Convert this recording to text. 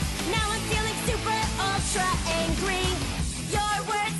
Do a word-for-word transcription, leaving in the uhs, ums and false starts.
Now I'm feeling super ultra angry. Your words